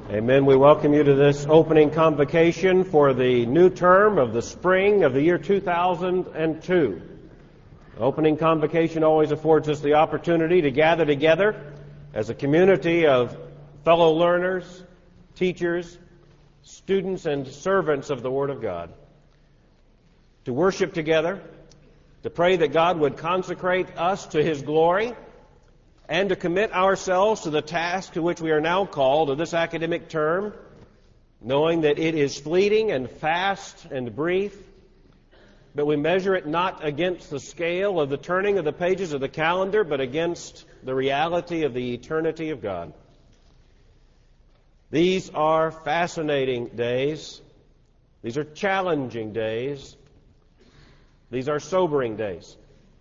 Amen. We welcome you to this opening convocation for the new term of the spring of the year 2002. Opening convocation always affords us the opportunity to gather together as a community of fellow learners, teachers, students, and servants of the Word of God. To worship together, to pray that God would consecrate us to His glory, and to commit ourselves to the task to which we are now called of this academic term, knowing that it is fleeting and fast and brief, but we measure it not against the scale of the turning of the pages of the calendar, but against the reality of the eternity of God. These are fascinating days. These are challenging days. These are sobering days.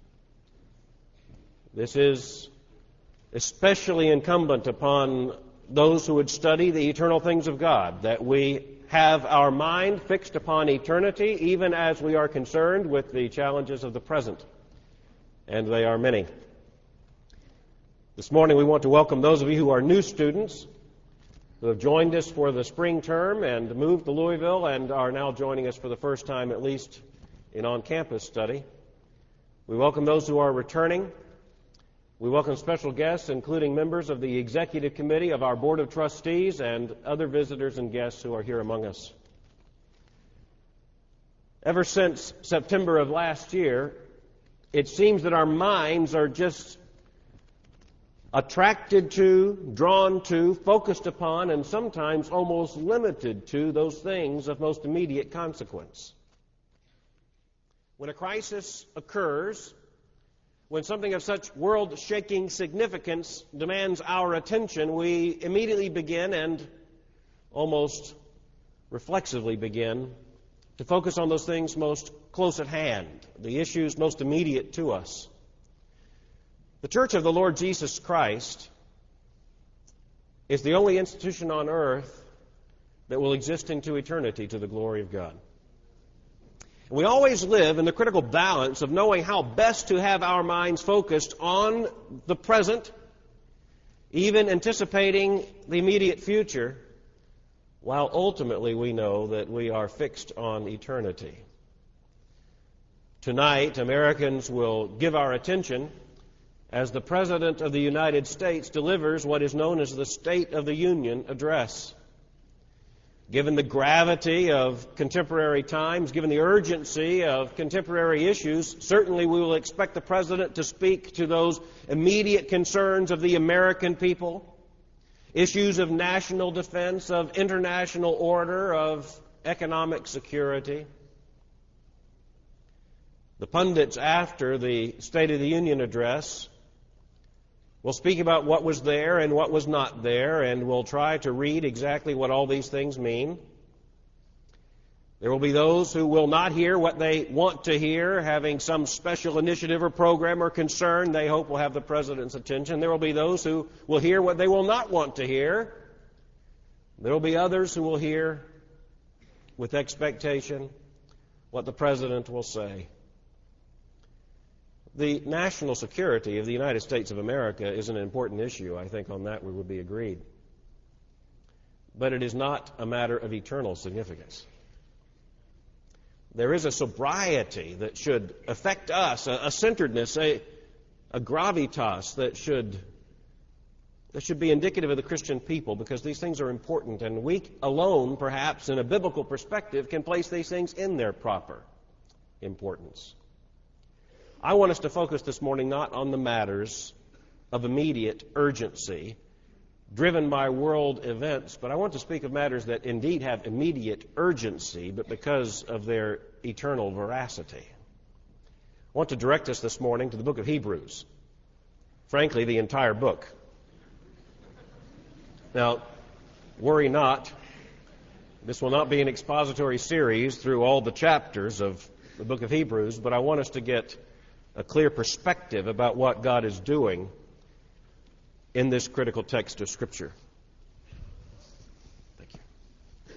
This is especially incumbent upon those who would study the eternal things of God, that we have our mind fixed upon eternity, even as we are concerned with the challenges of the present, and they are many. This morning we want to welcome those of you who are new students, who have joined us for the spring term and moved to Louisville and are now joining us for the first time, at least in on-campus study. We welcome those who are returning. We welcome special guests, including members of the Executive Committee of our Board of Trustees and other visitors and guests who are here among us. Ever since September of last year, it seems that our minds are just attracted to, drawn to, focused upon, and sometimes almost limited to those things of most immediate consequence. When a crisis occurs, when something of such world-shaking significance demands our attention, we immediately begin and almost reflexively begin to focus on those things most close at hand, the issues most immediate to us. The Church of the Lord Jesus Christ is the only institution on earth that will exist into eternity to the glory of God. We always live in the critical balance of knowing how best to have our minds focused on the present, even anticipating the immediate future, while ultimately we know that we are fixed on eternity. Tonight, Americans will give our attention as the President of the United States delivers what is known as the State of the Union Address. Given the gravity of contemporary times, given the urgency of contemporary issues, certainly we will expect the President to speak to those immediate concerns of the American people, issues of national defense, of international order, of economic security. The pundits after the State of the Union address will speak about what was there and what was not there, and will try to read exactly what all these things mean. There will be those who will not hear what they want to hear, having some special initiative or program or concern they hope will have the President's attention. There will be those who will hear what they will not want to hear. There will be others who will hear with expectation what the President will say. The national security of the United States of America is an important issue. I think on that we would be agreed. But it is not a matter of eternal significance. There is a sobriety that should affect us, a centeredness, a gravitas that should be indicative of the Christian people, because these things are important, and we alone, perhaps, in a biblical perspective, can place these things in their proper importance. I want us to focus this morning not on the matters of immediate urgency driven by world events, but I want to speak of matters that indeed have immediate urgency, but because of their eternal veracity. I want to direct us this morning to the book of Hebrews. Frankly, the entire book. Now, worry not. This will not be an expository series through all the chapters of the book of Hebrews, but I want us to get a clear perspective about what God is doing in this critical text of Scripture. Thank you.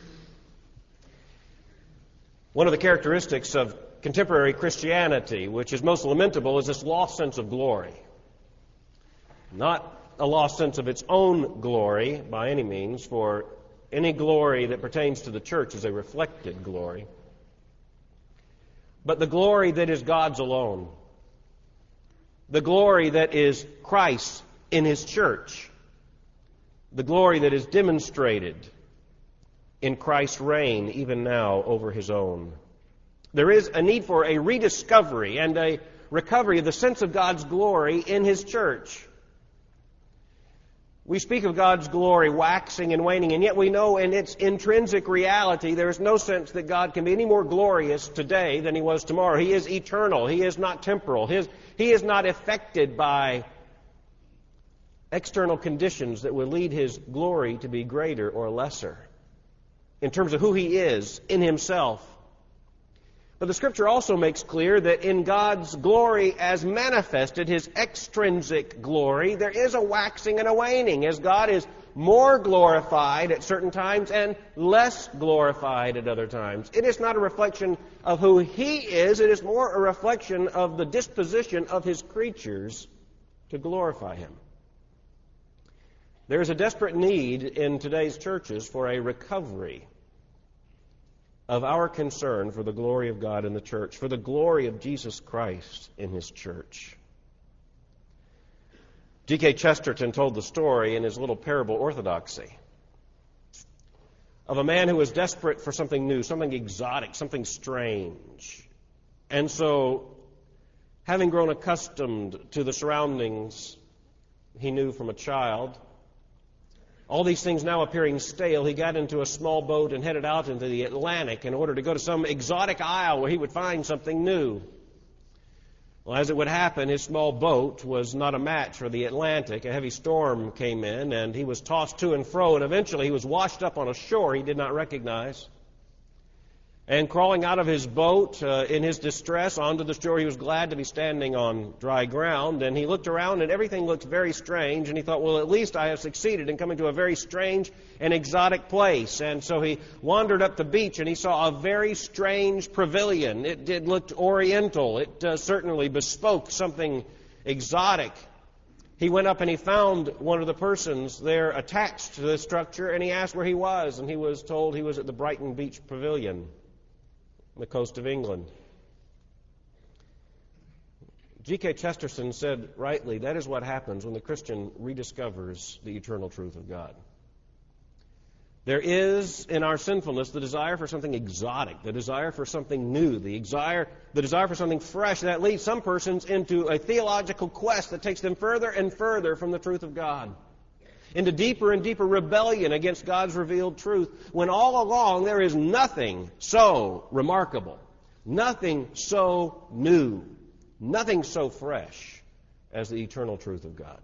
One of the characteristics of contemporary Christianity, which is most lamentable, is this lost sense of glory. Not a lost sense of its own glory by any means, for Any glory that pertains to the church is a reflected glory. But the glory that is God's alone, the glory that is Christ in His church, the glory that is demonstrated in Christ's reign even now over His own. There is a need for a rediscovery and a recovery of the sense of God's glory in His church. We speak of God's glory waxing and waning, and yet we know in its intrinsic reality there is no sense that God can be any more glorious today than He was tomorrow. He is eternal. He is not temporal. He is not affected by external conditions that would lead His glory to be greater or lesser in terms of who He is in Himself. But the Scripture also makes clear that in God's glory as manifested, His extrinsic glory, there is a waxing and a waning as God is more glorified at certain times and less glorified at other times. It is not a reflection of who He is, it is more a reflection of the disposition of His creatures to glorify Him. There is a desperate need in today's churches for a recovery of our concern for the glory of God in the church, for the glory of Jesus Christ in His church. G.K. Chesterton told the story in his little parable Orthodoxy of a man who was desperate for something new, something exotic, something strange. And so, having grown accustomed to the surroundings he knew from a child, all these things now appearing stale, he got into a small boat and headed out into the Atlantic in order to go to some exotic isle where he would find something new. Well, as it would happen, his small boat was not a match for the Atlantic. A heavy storm came in, and he was tossed to and fro, and eventually he was washed up on a shore he did not recognize. And crawling out of his boat in his distress onto the shore, he was glad to be standing on dry ground. And he looked around and everything looked very strange. And he thought, well, at least I have succeeded in coming to a very strange and exotic place. And so he wandered up the beach and he saw a very strange pavilion. It looked oriental. It certainly bespoke something exotic. He went up and he found one of the persons there attached to the structure, and he asked where he was. And he was told he was at the Brighton Beach Pavilion, the coast of England. G.K. Chesterton said rightly, that is what happens when the Christian rediscovers the eternal truth of God. There is in our sinfulness the desire for something exotic, the desire for something new, the desire for something fresh that leads some persons into a theological quest that takes them further and further from the truth of God, into deeper and deeper rebellion against God's revealed truth, when all along there is nothing so remarkable, nothing so new, nothing so fresh as the eternal truth of God.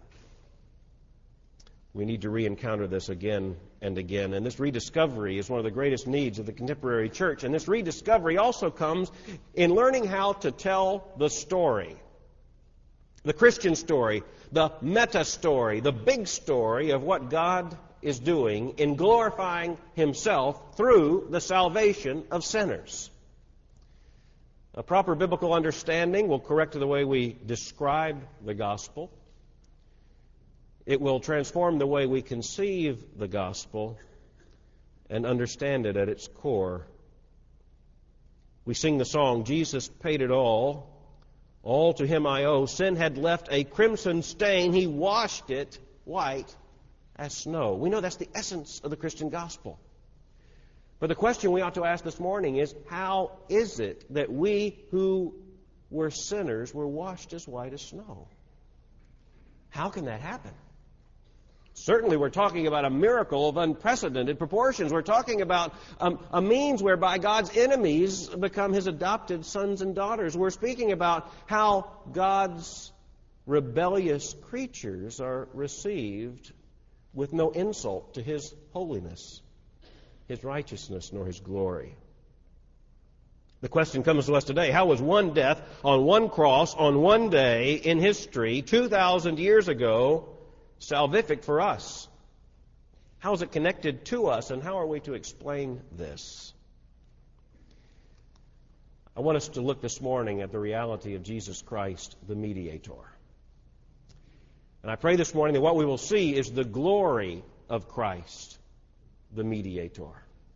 We need to re-encounter this again and again. And this rediscovery is one of the greatest needs of the contemporary church. And this rediscovery also comes in learning how to tell the story. The Christian story, the meta story, the big story of what God is doing in glorifying Himself through the salvation of sinners. A proper biblical understanding will correct the way we describe the gospel. It will transform the way we conceive the gospel and understand it at its core. We sing the song, Jesus paid it all to Him I owe. Sin had left a crimson stain, He washed it white as snow. We know that's the essence of the Christian gospel. But the question we ought to ask this morning is, how is it that we who were sinners were washed as white as snow? How can that happen? Certainly we're talking about a miracle of unprecedented proportions. We're talking about a means whereby God's enemies become His adopted sons and daughters. We're speaking about how God's rebellious creatures are received with no insult to His holiness, His righteousness, nor His glory. The question comes to us today, how was one death on one cross on one day in history 2,000 years ago salvific for us? How is it connected to us, and how are we to explain this? I want us to look this morning at the reality of Jesus Christ, the mediator. And I pray this morning that what we will see is the glory of Christ, the mediator.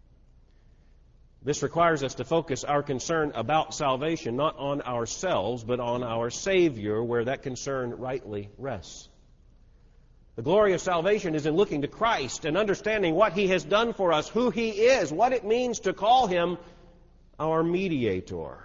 This requires us to focus our concern about salvation not on ourselves, but on our Savior, where that concern rightly rests. The glory of salvation is in looking to Christ and understanding what He has done for us, who He is, what it means to call Him our mediator.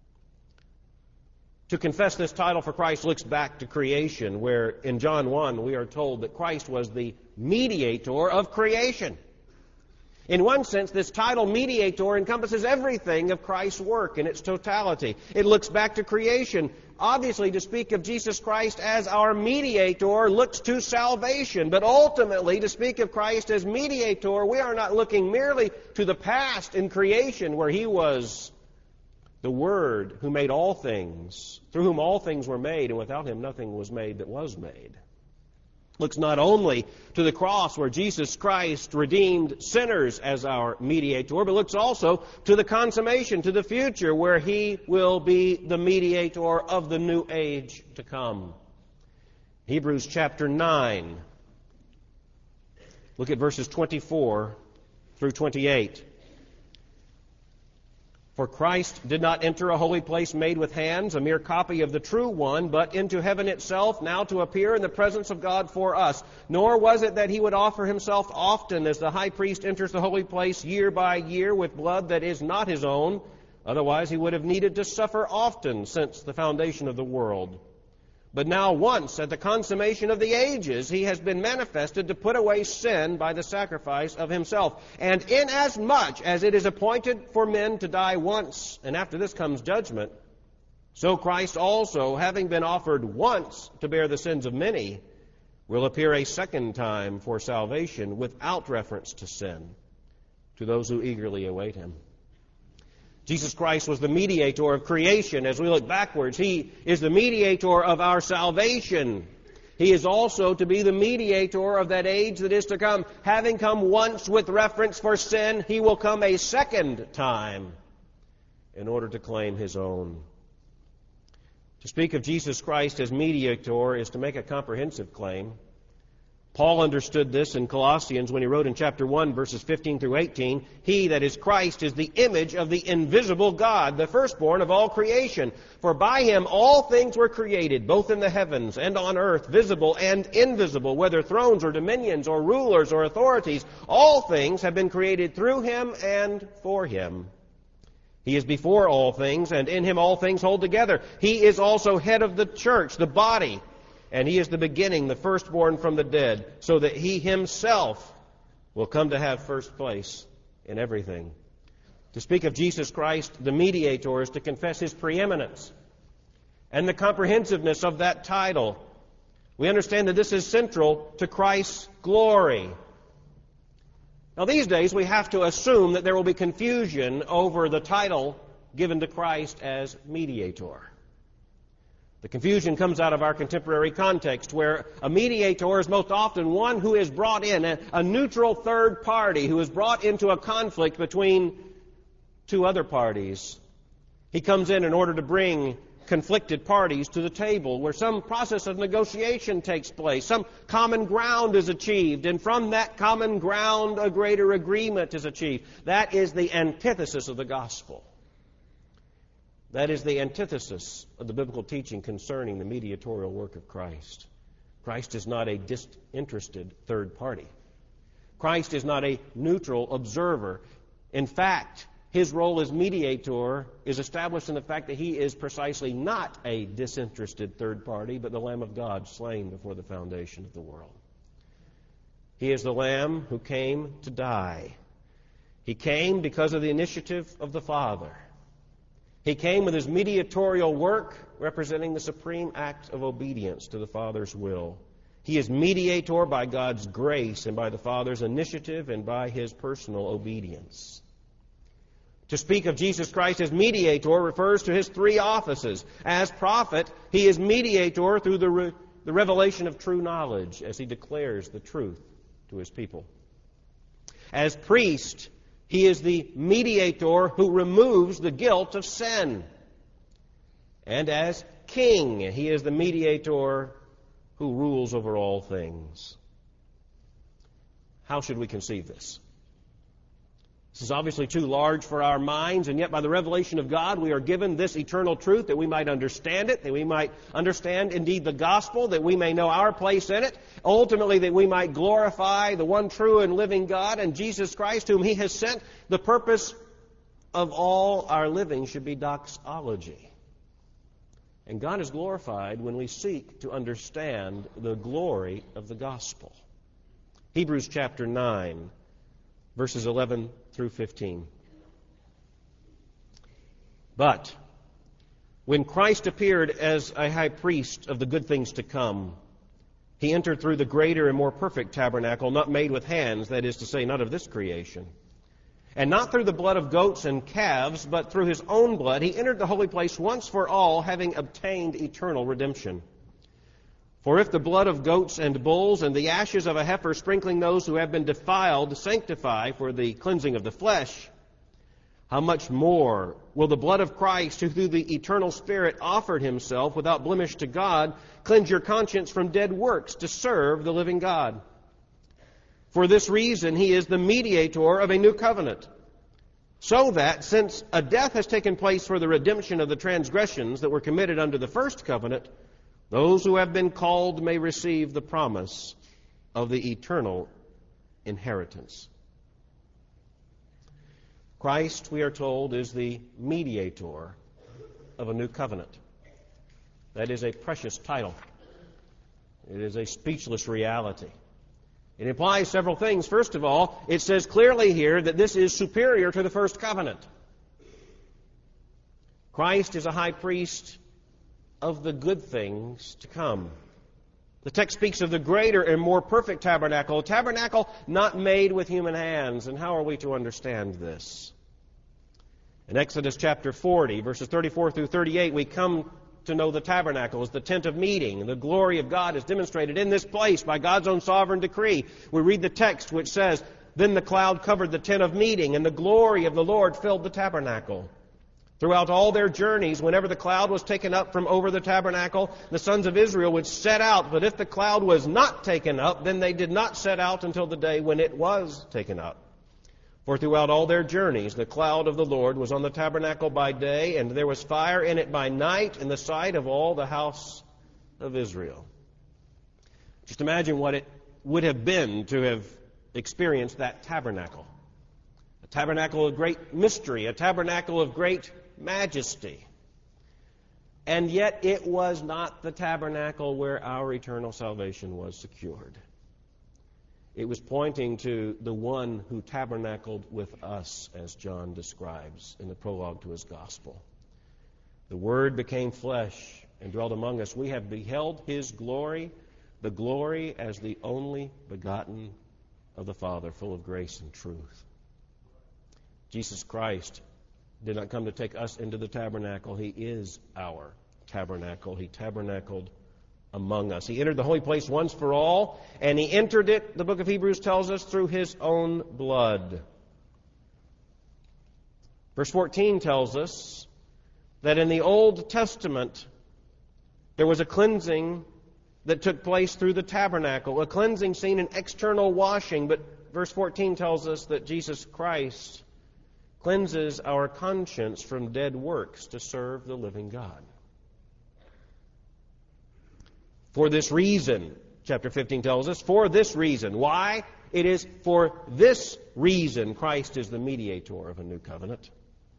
To confess this title for Christ looks back to creation, where in John 1 we are told that Christ was the mediator of creation. In one sense, this title, mediator, encompasses everything of Christ's work in its totality. It looks back to creation. Obviously, to speak of Jesus Christ as our mediator looks to salvation. But ultimately, to speak of Christ as mediator, we are not looking merely to the past in creation, where He was the Word who made all things, through whom all things were made, and without Him nothing was made that was made. Looks not only to the cross where Jesus Christ redeemed sinners as our mediator, but looks also to the consummation, to the future, where He will be the mediator of the new age to come. Hebrews chapter 9. Look at verses 24 through 28. For Christ did not enter a holy place made with hands, a mere copy of the true one, but into heaven itself, now to appear in the presence of God for us. Nor was it that He would offer Himself often, as the high priest enters the holy place year by year with blood that is not His own. Otherwise He would have needed to suffer often since the foundation of the world. But now once, at the consummation of the ages, He has been manifested to put away sin by the sacrifice of Himself. And inasmuch as it is appointed for men to die once, and after this comes judgment, so Christ also, having been offered once to bear the sins of many, will appear a second time for salvation without reference to sin, to those who eagerly await Him. Jesus Christ was the mediator of creation. As we look backwards, He is the mediator of our salvation. He is also to be the mediator of that age that is to come. Having come once with reference for sin, He will come a second time in order to claim His own. To speak of Jesus Christ as mediator is to make a comprehensive claim. Paul understood this in Colossians when he wrote in chapter 1, verses 15 through 18, He, that is Christ, is the image of the invisible God, the firstborn of all creation. For by Him all things were created, both in the heavens and on earth, visible and invisible, whether thrones or dominions or rulers or authorities. All things have been created through Him and for Him. He is before all things, and in Him all things hold together. He is also head of the church, the body, and He is the beginning, the firstborn from the dead, so that He Himself will come to have first place in everything. To speak of Jesus Christ, the mediator, is to confess His preeminence and the comprehensiveness of that title. We understand that this is central to Christ's glory. Now, these days we have to assume that there will be confusion over the title given to Christ as mediator. The confusion comes out of our contemporary context, where a mediator is most often one who is brought in, a neutral third party who is brought into a conflict between two other parties. He comes in order to bring conflicted parties to the table, where some process of negotiation takes place, some common ground is achieved, and from that common ground a greater agreement is achieved. That is the antithesis of the gospel. That is the antithesis of the biblical teaching concerning the mediatorial work of Christ. Christ is not a disinterested third party. Christ is not a neutral observer. In fact, His role as mediator is established in the fact that He is precisely not a disinterested third party, but the Lamb of God slain before the foundation of the world. He is the Lamb who came to die. He came because of the initiative of the Father. He came with His mediatorial work, representing the supreme act of obedience to the Father's will. He is mediator by God's grace and by the Father's initiative and by His personal obedience. To speak of Jesus Christ as mediator refers to His three offices. As prophet, He is mediator through the revelation of true knowledge as He declares the truth to His people. As priest, He is the mediator who removes the guilt of sin. And as king, He is the mediator who rules over all things. How should we conceive this? This is obviously too large for our minds, and yet by the revelation of God we are given this eternal truth that we might understand it, that we might understand indeed the gospel, that we may know our place in it, ultimately that we might glorify the one true and living God and Jesus Christ whom He has sent. The purpose of all our living should be doxology. And God is glorified when we seek to understand the glory of the gospel. Hebrews chapter 9, verses 11 through 15. But when Christ appeared as a high priest of the good things to come, He entered through the greater and more perfect tabernacle, not made with hands, that is to say, not of this creation. And not through the blood of goats and calves, but through His own blood, He entered the holy place once for all, having obtained eternal redemption. For if the blood of goats and bulls and the ashes of a heifer sprinkling those who have been defiled sanctify for the cleansing of the flesh, how much more will the blood of Christ, who through the eternal Spirit offered Himself without blemish to God, cleanse your conscience from dead works to serve the living God? For this reason He is the mediator of a new covenant, so that, since a death has taken place for the redemption of the transgressions that were committed under the first covenant, those who have been called may receive the promise of the eternal inheritance. Christ, we are told, is the mediator of a new covenant. That is a precious title. It is a speechless reality. It implies several things. First of all, it says clearly here that this is superior to the first covenant. Christ is a high priest of the good things to come. The text speaks of the greater and more perfect tabernacle, a tabernacle not made with human hands. And how are we to understand this? In Exodus chapter 40, verses 34 through 38, we come to know the tabernacle as the tent of meeting. The glory of God is demonstrated in this place by God's own sovereign decree. We read the text which says, "Then the cloud covered the tent of meeting, and the glory of the Lord filled the tabernacle." Throughout all their journeys, whenever the cloud was taken up from over the tabernacle, the sons of Israel would set out. But if the cloud was not taken up, then they did not set out until the day when it was taken up. For throughout all their journeys, the cloud of the Lord was on the tabernacle by day, and there was fire in it by night in the sight of all the house of Israel. Just imagine what it would have been to have experienced that tabernacle. A tabernacle of great mystery, a tabernacle of great majesty. And yet it was not the tabernacle where our eternal salvation was secured. It was pointing to the one who tabernacled with us, as John describes in the prologue to his gospel. The Word became flesh and dwelt among us. We have beheld His glory, the glory as the only begotten of the Father, full of grace and truth. Jesus Christ did not come to take us into the tabernacle. He is our tabernacle. He tabernacled among us. He entered the holy place once for all, and He entered it, the book of Hebrews tells us, through His own blood. Verse 14 tells us that in the Old Testament there was a cleansing that took place through the tabernacle, a cleansing seen in external washing, but verse 14 tells us that Jesus Christ cleanses our conscience from dead works to serve the living God. For this reason, chapter 15 tells us, for this reason. Why? It is for this reason Christ is the mediator of a new covenant.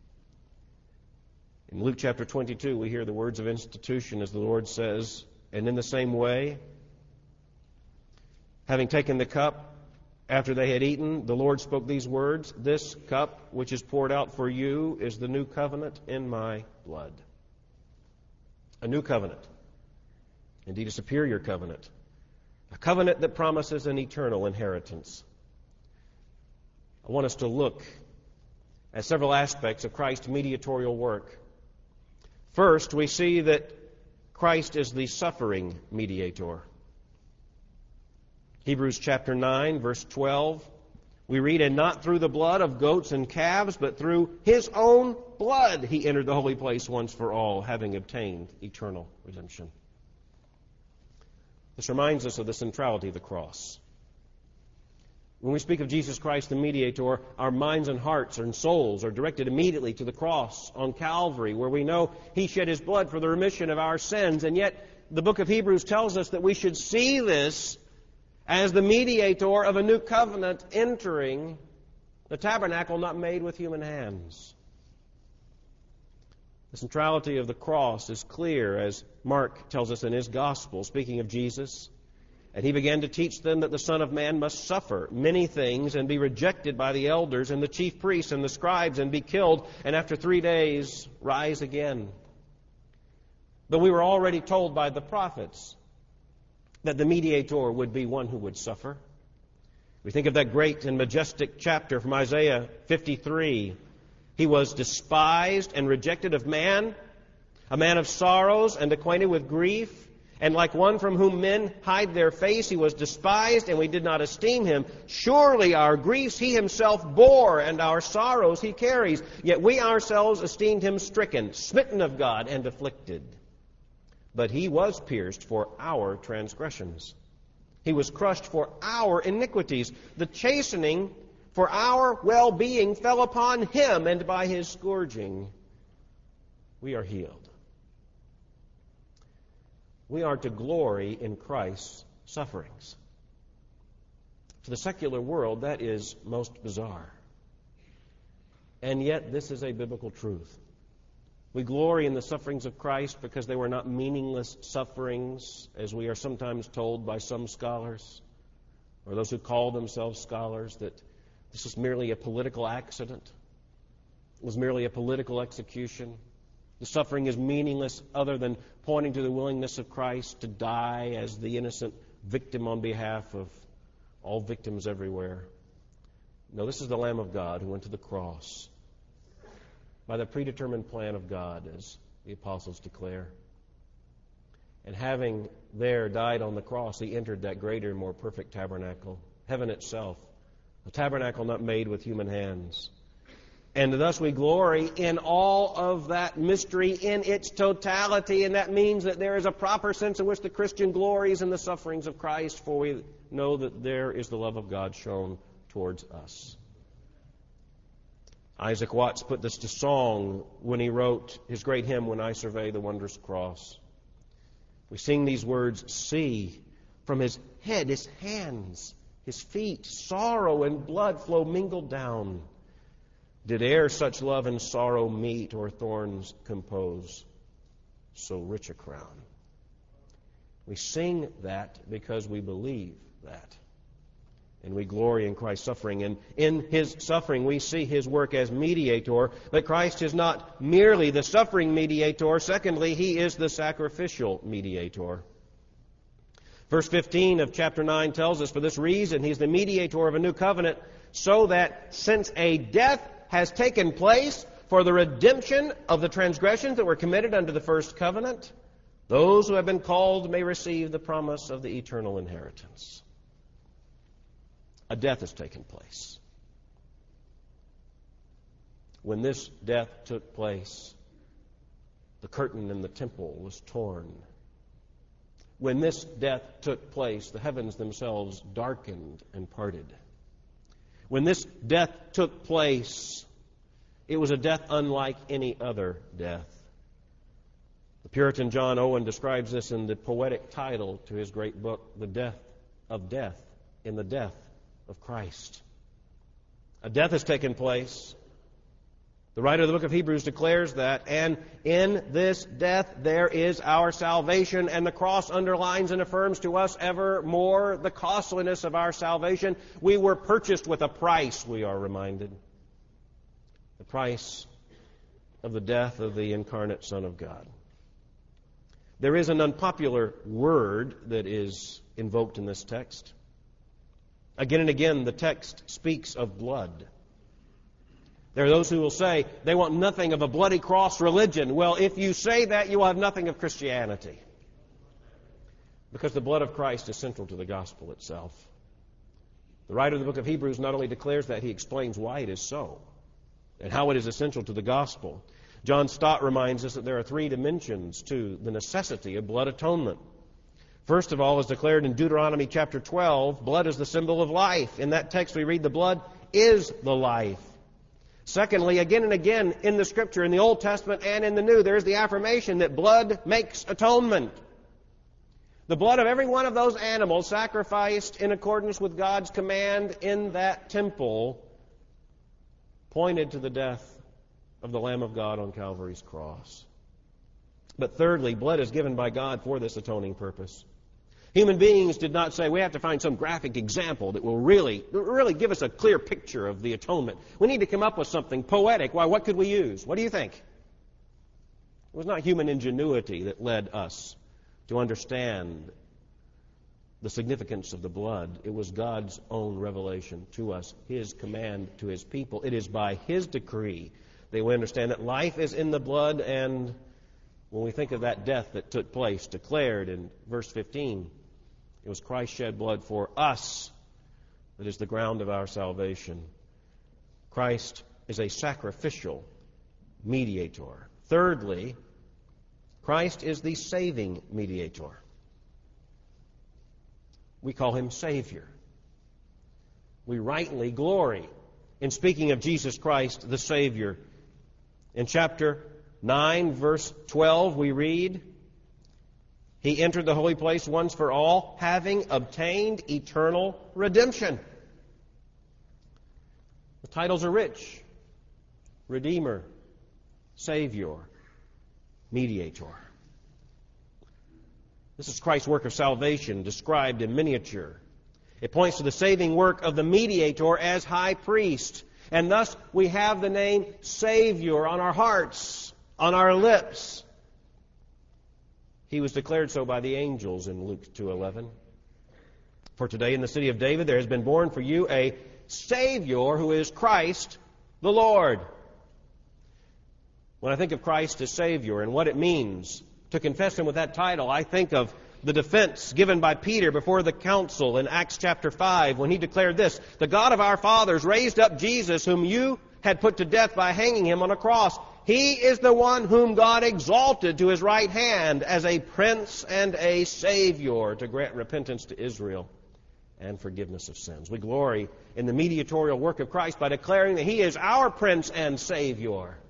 In Luke chapter 22, we hear the words of institution as the Lord says, "And in the same way, having taken the cup, after they had eaten, the Lord spoke these words, 'This cup which is poured out for you is the new covenant in my blood.'" A new covenant. Indeed, a superior covenant. A covenant that promises an eternal inheritance. I want us to look at several aspects of Christ's mediatorial work. First, we see that Christ is the suffering mediator. Hebrews chapter 9, verse 12, we read, "And not through the blood of goats and calves, but through His own blood He entered the holy place once for all, having obtained eternal redemption." This reminds us of the centrality of the cross. When we speak of Jesus Christ, the mediator, our minds and hearts and souls are directed immediately to the cross on Calvary, where we know He shed His blood for the remission of our sins. And yet, the book of Hebrews tells us that we should see this as the mediator of a new covenant entering the tabernacle not made with human hands. The centrality of the cross is clear, as Mark tells us in his gospel, speaking of Jesus. And he began to teach them that the Son of Man must suffer many things and be rejected by the elders and the chief priests and the scribes and be killed, and after 3 days rise again. But we were already told by the prophets that the mediator would be one who would suffer. We think of that great and majestic chapter from Isaiah 53. He was despised and rejected of man, a man of sorrows and acquainted with grief. And like one from whom men hide their face, He was despised, and we did not esteem Him. Surely our griefs He Himself bore, and our sorrows He carries. Yet we ourselves esteemed Him stricken, smitten of God, and afflicted. But He was pierced for our transgressions. He was crushed for our iniquities. The chastening for our well-being fell upon Him, and by His scourging we are healed. We are to glory in Christ's sufferings. To the secular world, that is most bizarre. And yet, this is a biblical truth. We glory in the sufferings of Christ because they were not meaningless sufferings, as we are sometimes told by some scholars, or those who call themselves scholars, that this was merely a political accident. It was merely a political execution. The suffering is meaningless other than pointing to the willingness of Christ to die as the innocent victim on behalf of all victims everywhere. No, this is the Lamb of God who went to the cross by the predetermined plan of God, as the apostles declare. And having there died on the cross, He entered that greater and more perfect tabernacle, heaven itself, a tabernacle not made with human hands. And thus we glory in all of that mystery in its totality, and that means that there is a proper sense in which the Christian glories in the sufferings of Christ, for we know that there is the love of God shown towards us. Isaac Watts put this to song when he wrote his great hymn, When I Survey the Wondrous Cross. We sing these words, see, from His head, His hands, His feet, sorrow and blood flow mingled down. Did e'er such love and sorrow meet, or thorns compose so rich a crown? We sing that because we believe that. And we glory in Christ's suffering. And in His suffering, we see His work as mediator. But Christ is not merely the suffering mediator. Secondly, He is the sacrificial mediator. Verse 15 of chapter 9 tells us, for this reason, He's the mediator of a new covenant, so that since a death has taken place for the redemption of the transgressions that were committed under the first covenant, those who have been called may receive the promise of the eternal inheritance. A death has taken place. When this death took place, the curtain in the temple was torn. When this death took place, the heavens themselves darkened and parted. When this death took place, it was a death unlike any other death. The Puritan John Owen describes this in the poetic title to his great book, The Death of Death, in the Death of Christ. A death has taken place. The writer of the book of Hebrews declares that, and in this death there is our salvation, and the cross underlines and affirms to us ever more the costliness of our salvation. We were purchased with a price, we are reminded. The price of the death of the incarnate Son of God. There is an unpopular word that is invoked in this text. Again and again, the text speaks of blood. There are those who will say they want nothing of a bloody cross religion. Well, if you say that, you will have nothing of Christianity. Because the blood of Christ is central to the gospel itself. The writer of the book of Hebrews not only declares that, he explains why it is so and how it is essential to the gospel. John Stott reminds us that there are three dimensions to the necessity of blood atonement. First of all, as declared in Deuteronomy chapter 12, blood is the symbol of life. In that text we read the blood is the life. Secondly, again and again in the Scripture, in the Old Testament and in the New, there is the affirmation that blood makes atonement. The blood of every one of those animals sacrificed in accordance with God's command in that temple pointed to the death of the Lamb of God on Calvary's cross. But thirdly, blood is given by God for this atoning purpose. Human beings did not say, we have to find some graphic example that will really give us a clear picture of the atonement. We need to come up with something poetic. Why, what could we use? What do you think? It was not human ingenuity that led us to understand the significance of the blood. It was God's own revelation to us, His command to His people. It is by His decree that we understand that life is in the blood, and when we think of that death that took place, declared in verse 15, it was Christ shed blood for us that is the ground of our salvation. Christ is a sacrificial mediator. Thirdly, Christ is the saving mediator. We call Him Savior. We rightly glory in speaking of Jesus Christ, the Savior. In chapter 9, verse 12, we read, He entered the holy place once for all, having obtained eternal redemption. The titles are rich. Redeemer, Savior, Mediator. This is Christ's work of salvation described in miniature. It points to the saving work of the mediator as high priest. And thus we have the name Savior on our hearts, on our lips. He was declared so by the angels in Luke 2:11. For today in the city of David there has been born for you a Savior who is Christ the Lord. When I think of Christ as Savior and what it means to confess Him with that title, I think of the defense given by Peter before the council in Acts chapter 5 when he declared this, the God of our fathers raised up Jesus whom you had put to death by hanging Him on a cross. He is the one whom God exalted to His right hand as a Prince and a Savior to grant repentance to Israel and forgiveness of sins. We glory in the mediatorial work of Christ by declaring that He is our Prince and Savior.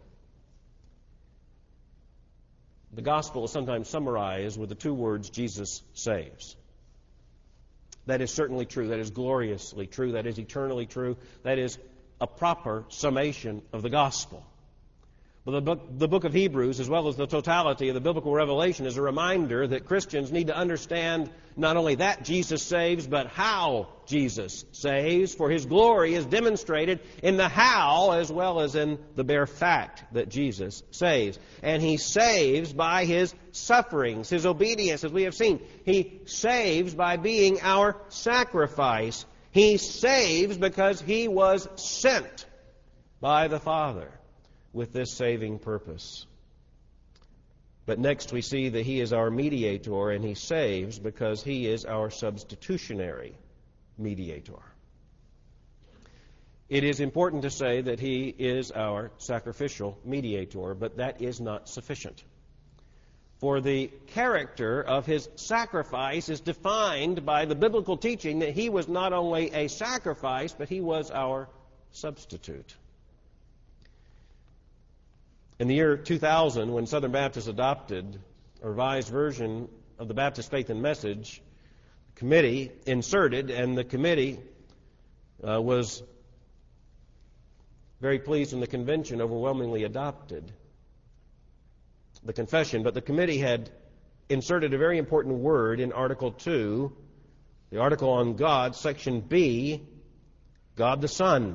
The gospel is sometimes summarized with the two words, Jesus saves. That is certainly true. That is gloriously true. That is eternally true. That is a proper summation of the gospel. But the book of Hebrews, as well as the totality of the biblical revelation, is a reminder that Christians need to understand not only that Jesus saves, but how Jesus saves. For His glory is demonstrated in the how as well as in the bare fact that Jesus saves. And He saves by His sufferings, His obedience, as we have seen. He saves by being our sacrifice. He saves because He was sent by the Father with this saving purpose. But next we see that He is our mediator, and He saves because He is our substitutionary mediator. It is important to say that He is our sacrificial mediator, but that is not sufficient. For the character of His sacrifice is defined by the biblical teaching that He was not only a sacrifice, but He was our substitute. In the year 2000, when Southern Baptists adopted a revised version of the Baptist Faith and Message, the committee inserted, and the committee was very pleased when the convention overwhelmingly adopted the confession. But the committee had inserted a very important word in Article 2, the article on God, Section B, God the Son.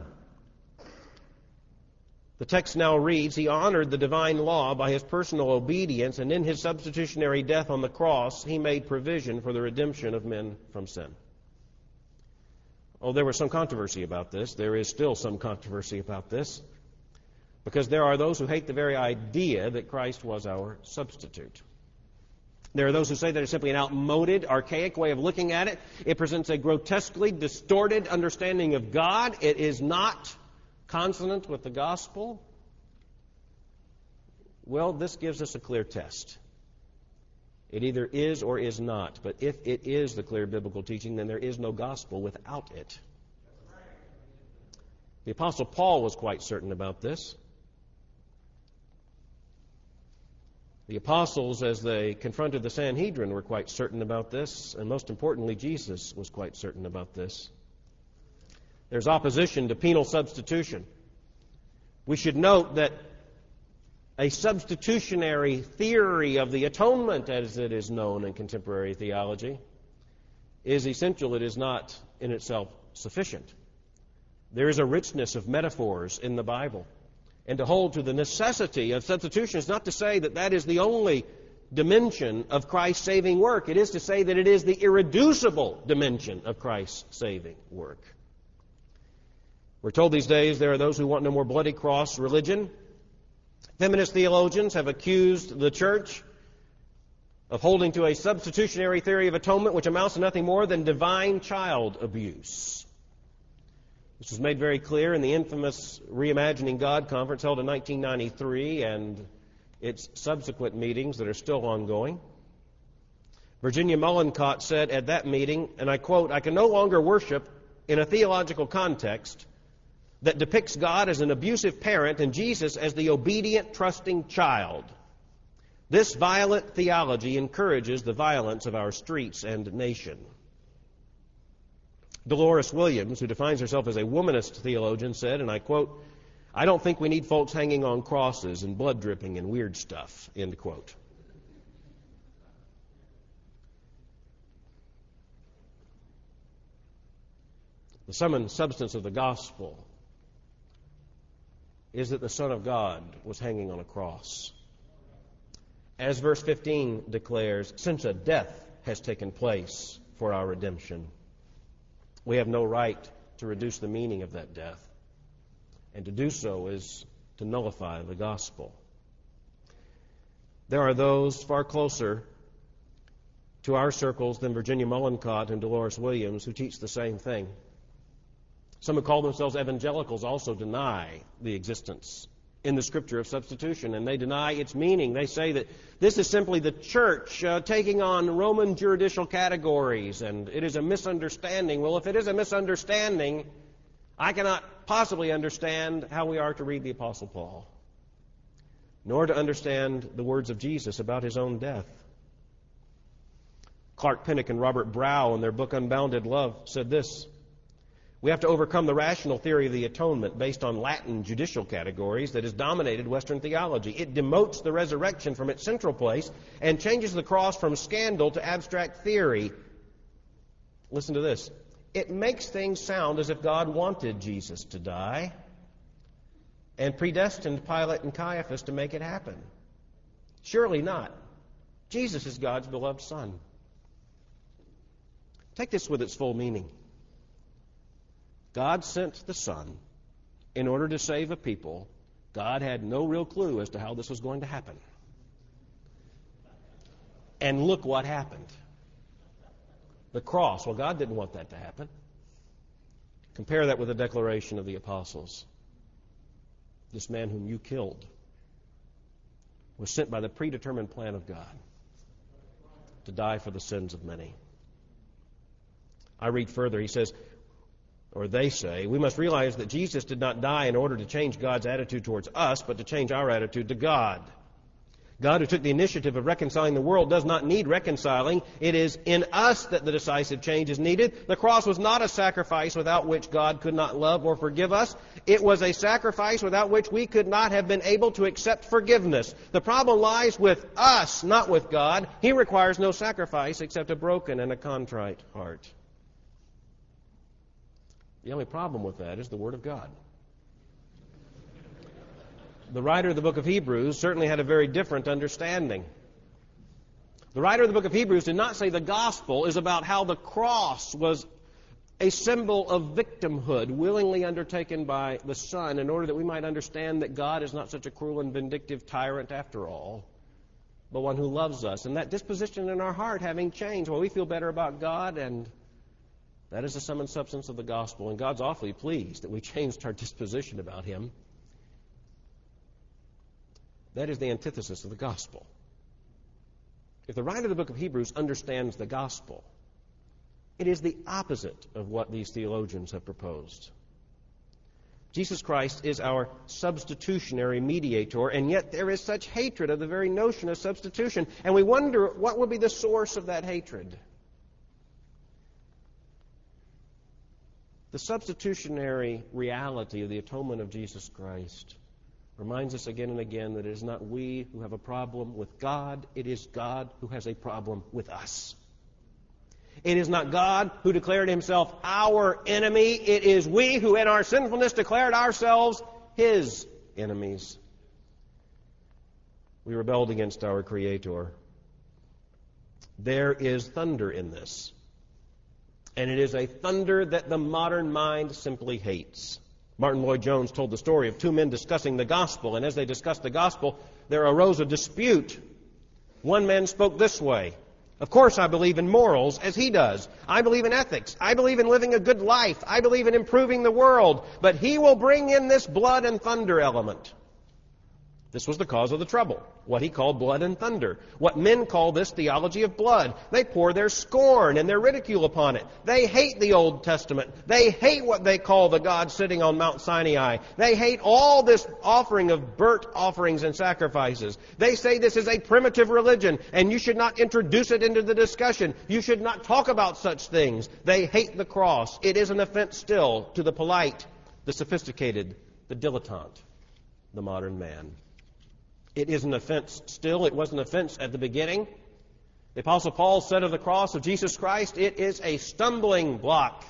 The text now reads, He honored the divine law by His personal obedience, and in His substitutionary death on the cross, He made provision for the redemption of men from sin. Oh, there was some controversy about this. There is still some controversy about this, because there are those who hate the very idea that Christ was our substitute. There are those who say that it's simply an outmoded, archaic way of looking at it. It presents a grotesquely distorted understanding of God. It is not consonant with the gospel. Well, this gives us a clear test. It either is or is not. But if it is the clear biblical teaching, then there is no gospel without it. The Apostle Paul was quite certain about this. The apostles, as they confronted the Sanhedrin, were quite certain about this, and most importantly, Jesus was quite certain about this. There's opposition to penal substitution. We should note that a substitutionary theory of the atonement, as it is known in contemporary theology, is essential. It is not in itself sufficient. There is a richness of metaphors in the Bible. And to hold to the necessity of substitution is not to say that that is the only dimension of Christ's saving work. It is to say that it is the irreducible dimension of Christ's saving work. We're told these days there are those who want no more bloody cross religion. Feminist theologians have accused the church of holding to a substitutionary theory of atonement which amounts to nothing more than divine child abuse. This was made very clear in the infamous Reimagining God conference held in 1993 and its subsequent meetings that are still ongoing. Virginia Mollenkott said at that meeting, and I quote, "I can no longer worship in a theological context that depicts God as an abusive parent and Jesus as the obedient, trusting child. This violent theology encourages the violence of our streets and nation." Dolores Williams, who defines herself as a womanist theologian, said, and I quote, "I don't think we need folks hanging on crosses and blood dripping and weird stuff," end quote. The sum and substance of the gospel is that the Son of God was hanging on a cross. As verse 15 declares, since a death has taken place for our redemption, we have no right to reduce the meaning of that death. And to do so is to nullify the gospel. There are those far closer to our circles than Virginia Mollenkott and Dolores Williams who teach the same thing. Some who call themselves evangelicals also deny the existence in the Scripture of substitution, and they deny its meaning. They say that this is simply the church taking on Roman juridical categories, and it is a misunderstanding. Well, if it is a misunderstanding, I cannot possibly understand how we are to read the Apostle Paul, nor to understand the words of Jesus about his own death. Clark Pinnock and Robert Brow, in their book Unbounded Love, said this: "We have to overcome the rational theory of the atonement based on Latin judicial categories that has dominated Western theology. It demotes the resurrection from its central place and changes the cross from scandal to abstract theory." Listen to this. "It makes things sound as if God wanted Jesus to die and predestined Pilate and Caiaphas to make it happen. Surely not. Jesus is God's beloved Son." Take this with its full meaning. God sent the Son in order to save a people. God had no real clue as to how this was going to happen. And look what happened. The cross. Well, God didn't want that to happen. Compare that with the declaration of the apostles. This man whom you killed was sent by the predetermined plan of God to die for the sins of many. I read further. He says, or they say, "We must realize that Jesus did not die in order to change God's attitude towards us, but to change our attitude to God. God, who took the initiative of reconciling the world, does not need reconciling. It is in us that the decisive change is needed. The cross was not a sacrifice without which God could not love or forgive us. It was a sacrifice without which we could not have been able to accept forgiveness. The problem lies with us, not with God. He requires no sacrifice except a broken and a contrite heart." The only problem with that is the Word of God. The writer of the book of Hebrews certainly had a very different understanding. The writer of the book of Hebrews did not say the gospel is about how the cross was a symbol of victimhood willingly undertaken by the Son in order that we might understand that God is not such a cruel and vindictive tyrant after all, but one who loves us. And that disposition in our heart having changed, well, we feel better about God, and that is the sum and substance of the gospel. And God's awfully pleased that we changed our disposition about Him. That is the antithesis of the gospel. if the writer of the book of Hebrews understands the gospel, it is the opposite of what these theologians have proposed. Jesus Christ is our substitutionary mediator, and yet there is such hatred of the very notion of substitution. And we wonder what would be the source of that hatred. The substitutionary reality of the atonement of Jesus Christ reminds us again and again that it is not we who have a problem with God, it is God who has a problem with us. It is not God who declared himself our enemy. It is we who in our sinfulness declared ourselves his enemies. We rebelled against our Creator. There is thunder in this. And it is a thunder that the modern mind simply hates. Martin Lloyd-Jones told the story of two men discussing the gospel, and as they discussed the gospel, there arose a dispute. One man spoke this way: "Of course I believe in morals, as he does. I believe in ethics. I believe in living a good life. I believe in improving the world. But he will bring in this blood and thunder element." This was the cause of the trouble, what he called blood and thunder. What men call this theology of blood. They pour their scorn and their ridicule upon it. They hate the Old Testament. They hate what they call the God sitting on Mount Sinai. They hate all this offering of burnt offerings and sacrifices. They say this is a primitive religion, and you should not introduce it into the discussion. You should not talk about such things. They hate the cross. It is an offense still to the polite, the sophisticated, the dilettante, the modern man. It is an offense still. It was an offense at the beginning. The Apostle Paul said of the cross of Jesus Christ, it is a stumbling block.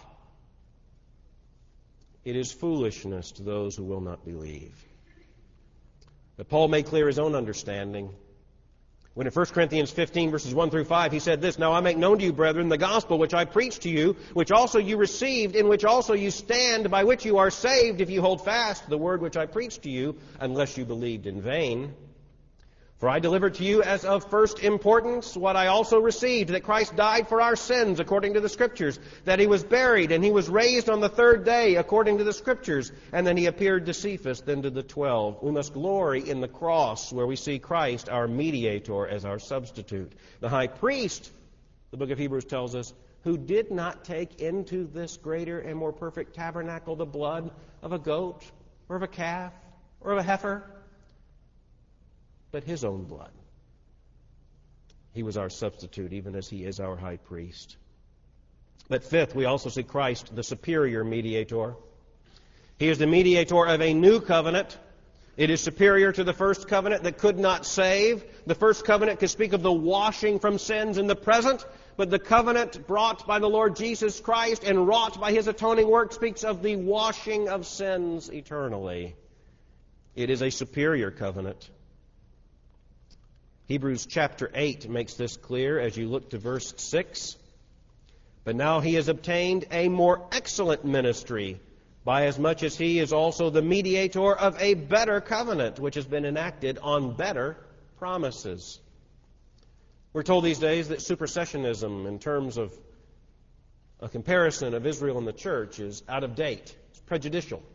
It is foolishness to those who will not believe. But Paul made clear his own understanding. When in 1 Corinthians 15, verses 1 through 5, he said this: "Now I make known to you, brethren, the gospel which I preached to you, which also you received, in which also you stand, by which you are saved, if you hold fast the word which I preached to you, unless you believed in vain. For I delivered to you as of first importance what I also received, that Christ died for our sins according to the Scriptures, that he was buried, and he was raised on the third day according to the Scriptures, and then he appeared to Cephas, then to the 12. We must glory in the cross, where we see Christ, our mediator, as our substitute. The high priest, the book of Hebrews tells us, who did not take into this greater and more perfect tabernacle the blood of a goat, or of a calf, or of a heifer, but his own blood. He was our substitute, even as he is our high priest. But fifth, we also see Christ, the superior mediator. He is the mediator of a new covenant. It is superior to the first covenant that could not save. The first covenant could speak of the washing from sins in the present, but the covenant brought by the Lord Jesus Christ and wrought by his atoning work speaks of the washing of sins eternally. It is a superior covenant. Hebrews chapter 8 makes this clear as you look to verse 6. "But now he has obtained a more excellent ministry, by as much as he is also the mediator of a better covenant, which has been enacted on better promises." We're told these days that supersessionism, in terms of a comparison of Israel and the church, is out of date. It's prejudicial.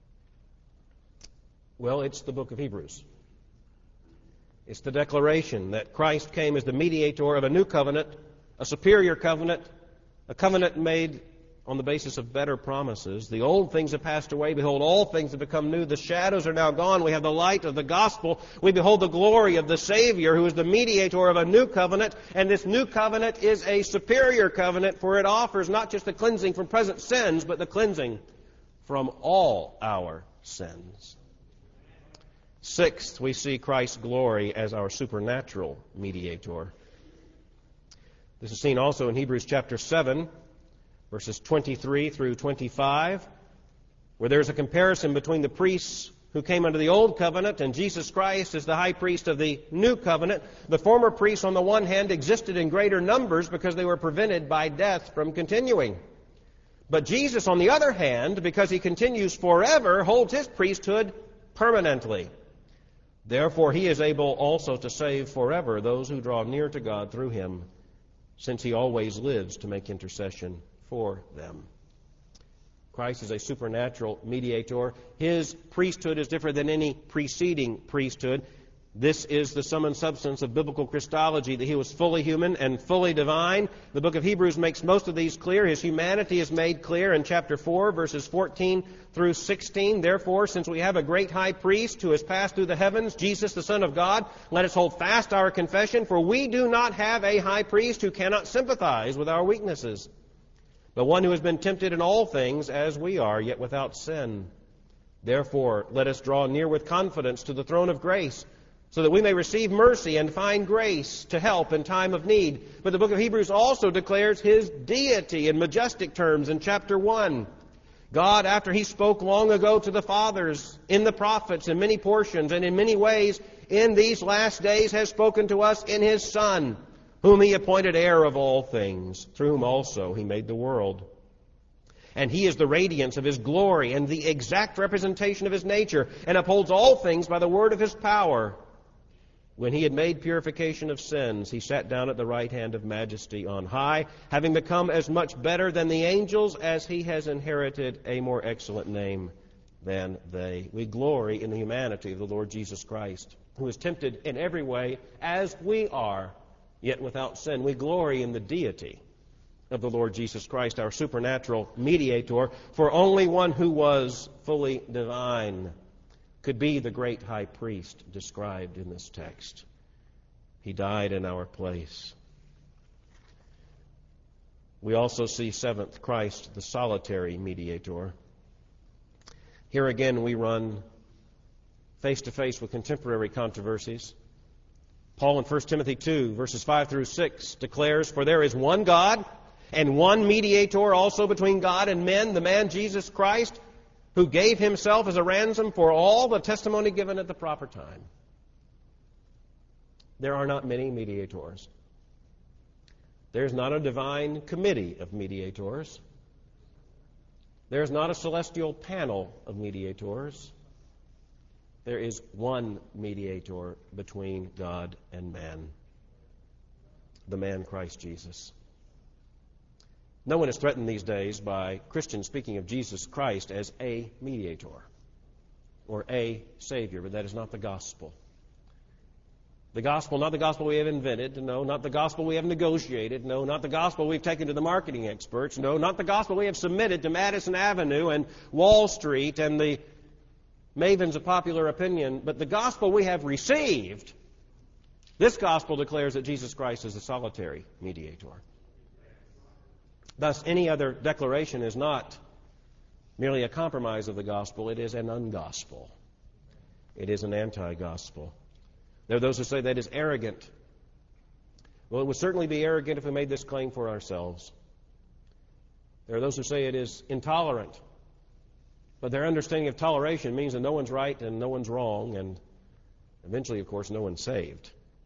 Well, it's the book of Hebrews. It's the declaration that Christ came as the mediator of a new covenant, a superior covenant, a covenant made on the basis of better promises. The old things have passed away. Behold, all things have become new. The shadows are now gone. We have the light of the gospel. We behold the glory of the Savior, who is the mediator of a new covenant. And this new covenant is a superior covenant, for it offers not just the cleansing from present sins, but the cleansing from all our sins. Sixth, we see Christ's glory as our supernatural mediator. This is seen also in Hebrews chapter 7, verses 23 through 25, where there's a comparison between the priests who came under the old covenant and Jesus Christ as the high priest of the new covenant. The former priests, on the one hand, existed in greater numbers because they were prevented by death from continuing. But Jesus, on the other hand, because he continues forever, holds his priesthood permanently. Therefore, he is able also to save forever those who draw near to God through him, since he always lives to make intercession for them. Christ is a supernatural mediator. His priesthood is different than any preceding priesthood. This is the sum and substance of biblical Christology, that he was fully human and fully divine. The book of Hebrews makes most of these clear. His humanity is made clear in chapter 4, verses 14 through 16. Therefore, since we have a great high priest who has passed through the heavens, Jesus, the Son of God, let us hold fast our confession, for we do not have a high priest who cannot sympathize with our weaknesses, but one who has been tempted in all things as we are, yet without sin. Therefore, let us draw near with confidence to the throne of grace, so that we may receive mercy and find grace to help in time of need. But the book of Hebrews also declares his deity in majestic terms in chapter 1. God, after he spoke long ago to the fathers, in the prophets, in many portions and in many ways, in these last days has spoken to us in his Son, whom he appointed heir of all things, through whom also he made the world. And he is the radiance of his glory and the exact representation of his nature, and upholds all things by the word of his power. When he had made purification of sins, he sat down at the right hand of majesty on high, having become as much better than the angels as he has inherited a more excellent name than they. We glory in the humanity of the Lord Jesus Christ, who is tempted in every way as we are, yet without sin. We glory in the deity of the Lord Jesus Christ, our supernatural mediator, for only one who was fully divine could be the great high priest described in this text. He died in our place. We also see, seventh, Christ, the solitary mediator. Here again we run face to face with contemporary controversies. Paul in 1 Timothy 2, verses 5 through 6 declares, "For there is one God and one mediator also between God and men, the man Jesus Christ, who gave himself as a ransom for all, the testimony given at the proper time." There are not many mediators. There's not a divine committee of mediators. There's not a celestial panel of mediators. There is one mediator between God and man, the man Christ Jesus. No one is threatened these days by Christians speaking of Jesus Christ as a mediator or a Savior, but that is not the gospel. The gospel, not the gospel we have invented, no, not the gospel we have negotiated, no, not the gospel we've taken to the marketing experts, no, not the gospel we have submitted to Madison Avenue and Wall Street and the mavens of popular opinion, but the gospel we have received. This gospel declares that Jesus Christ is a solitary mediator. Thus, any other declaration is not merely a compromise of the gospel, it is an ungospel. It is an anti-gospel. There are those who say that is arrogant. Well, it would certainly be arrogant if we made this claim for ourselves. There are those who say it is intolerant. But their understanding of toleration means that no one's right and no one's wrong, and eventually, of course, no one's saved.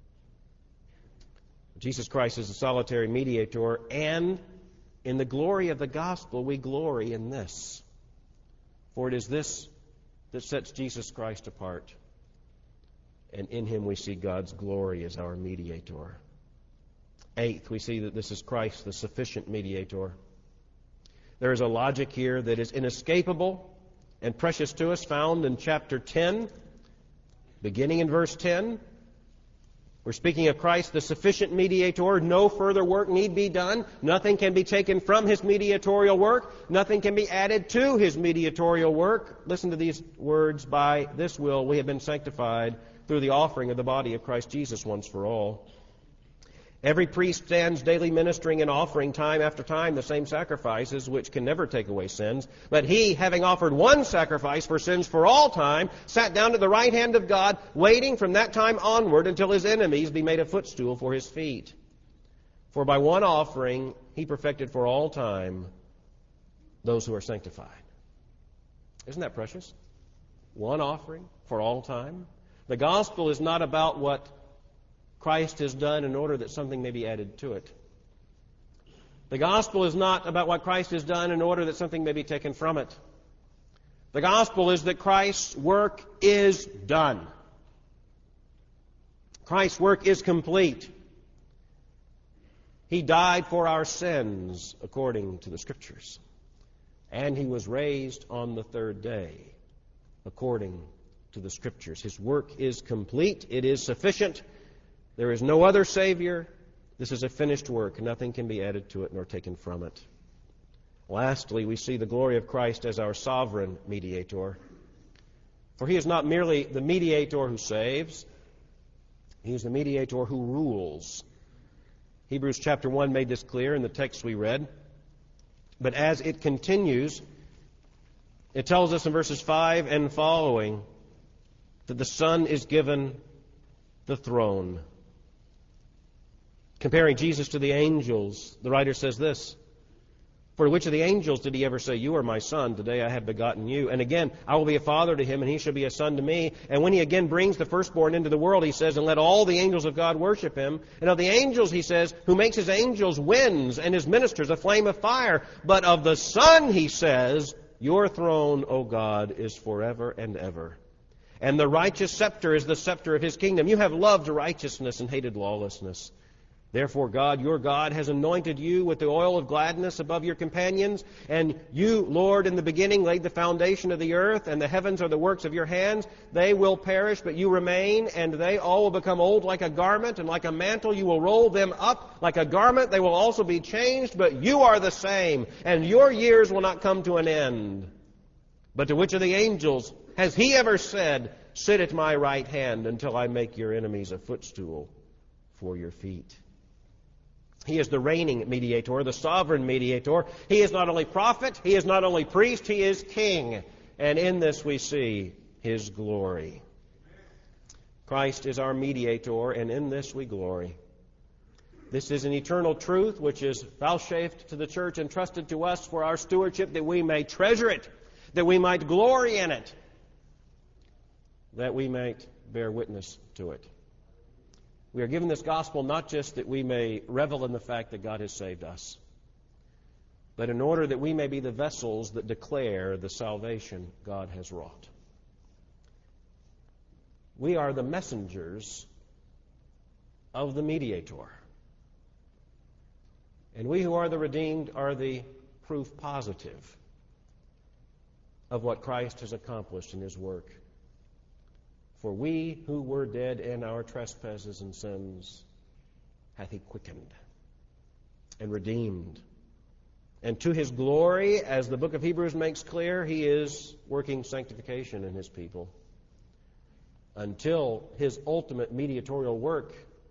Jesus Christ is a solitary mediator, and in the glory of the gospel, we glory in this. For it is this that sets Jesus Christ apart. And in him we see God's glory as our mediator. Eighth, we see that this is Christ, the sufficient mediator. There is a logic here that is inescapable and precious to us, found in chapter 10, beginning in verse 10. We're speaking of Christ, the sufficient mediator. No further work need be done. Nothing can be taken from his mediatorial work. Nothing can be added to his mediatorial work. Listen to these words: by this will we have been sanctified through the offering of the body of Christ Jesus once for all. Every priest stands daily ministering and offering time after time the same sacrifices, which can never take away sins. But he, having offered one sacrifice for sins for all time, sat down at the right hand of God, waiting from that time onward until his enemies be made a footstool for his feet. For by one offering he perfected for all time those who are sanctified. Isn't that precious? One offering for all time. The gospel is not about what Christ has done in order that something may be added to it. The gospel is not about what Christ has done in order that something may be taken from it. The gospel is that Christ's work is done. Christ's work is complete. He died for our sins according to the Scriptures. And he was raised on the third day according to the Scriptures. His work is complete. It is sufficient. There is no other Savior. This is a finished work. Nothing can be added to it nor taken from it. Lastly, we see the glory of Christ as our sovereign mediator. For he is not merely the mediator who saves. He is the mediator who rules. Hebrews chapter 1 made this clear in the text we read. But as it continues, it tells us in verses 5 and following that the Son is given the throne. Comparing Jesus to the angels, the writer says this, "For which of the angels did he ever say, 'You are my son, today I have begotten you'? And again, 'I will be a father to him, and he shall be a son to me.' And when he again brings the firstborn into the world, he says, 'And let all the angels of God worship him.' And of the angels, he says, 'Who makes his angels winds and his ministers a flame of fire.' But of the Son, he says, 'Your throne, O God, is forever and ever. And the righteous scepter is the scepter of his kingdom. You have loved righteousness and hated lawlessness. Therefore, God, your God, has anointed you with the oil of gladness above your companions. And you, Lord, in the beginning laid the foundation of the earth, and the heavens are the works of your hands. They will perish, but you remain, and they all will become old like a garment, and like a mantle you will roll them up like a garment. They will also be changed, but you are the same, and your years will not come to an end. But to which of the angels has he ever said, 'Sit at my right hand until I make your enemies a footstool for your feet'?" He is the reigning mediator, the sovereign mediator. He is not only prophet, he is not only priest, he is king. And in this we see his glory. Christ is our mediator, and in this we glory. This is an eternal truth which is vouchsafed to the church and trusted to us for our stewardship, that we may treasure it, that we might glory in it, that we might bear witness to it. We are given this gospel not just that we may revel in the fact that God has saved us, but in order that we may be the vessels that declare the salvation God has wrought. We are the messengers of the mediator. And we who are the redeemed are the proof positive of what Christ has accomplished in his work. For we who were dead in our trespasses and sins hath he quickened and redeemed. And to his glory, as the book of Hebrews makes clear, he is working sanctification in his people until his ultimate mediatorial work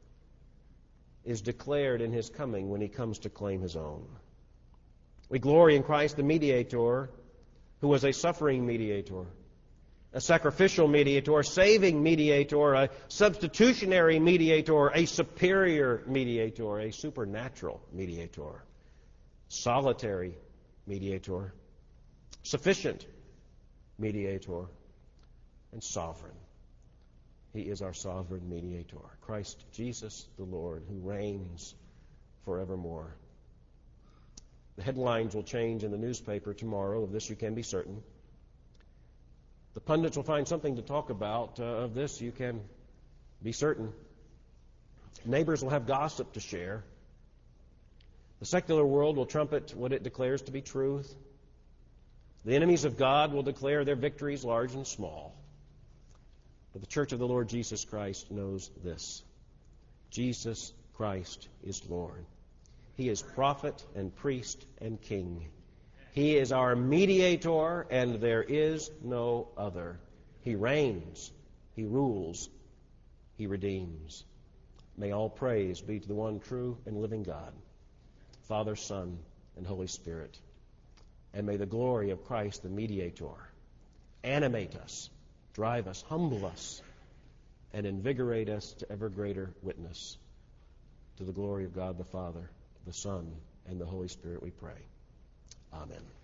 is declared in his coming when he comes to claim his own. We glory in Christ, the mediator, who was a suffering mediator, a sacrificial mediator, a saving mediator, a substitutionary mediator, a superior mediator, a supernatural mediator, solitary mediator, sufficient mediator, and sovereign. He is our sovereign mediator, Christ Jesus the Lord, who reigns forevermore. The headlines will change in the newspaper tomorrow. Of this you can be certain. The pundits will find something to talk about. Of this you can be certain. Neighbors will have gossip to share. The secular world will trumpet what it declares to be truth. The enemies of God will declare their victories large and small. But the church of the Lord Jesus Christ knows this: Jesus Christ is Lord. He is prophet and priest and king. He is our mediator, and there is no other. He reigns, he rules, he redeems. May all praise be to the one true and living God, Father, Son, and Holy Spirit. And may the glory of Christ, the mediator, animate us, drive us, humble us, and invigorate us to ever greater witness. To the glory of God the Father, the Son, and the Holy Spirit we pray. Amen.